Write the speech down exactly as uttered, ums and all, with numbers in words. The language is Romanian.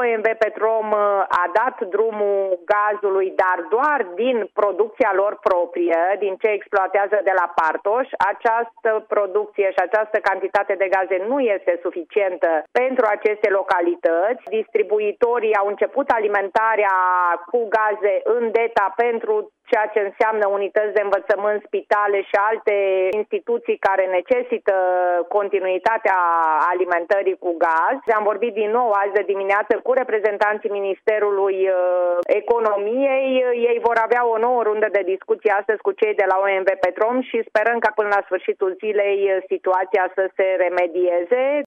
O M V Petrom a dat drumul gazului, dar doar din producția lor proprie, din ce exploatează de la Partoș. Această producție și această cantitate de gaze nu este suficientă pentru aceste localități. Distribuitorii au început alimentarea cu gaze în DETA pentru ceea ce înseamnă unități de învățământ, spitale și alte instituții care necesită continuitatea alimentării cu gaz. Am vorbit din nou azi de dimineață cu reprezentanții Ministerului Economiei. Ei vor avea o nouă rundă de discuții astăzi cu cei de la O M V Petrom și sperăm ca până la sfârșitul zilei situația să se remedieze.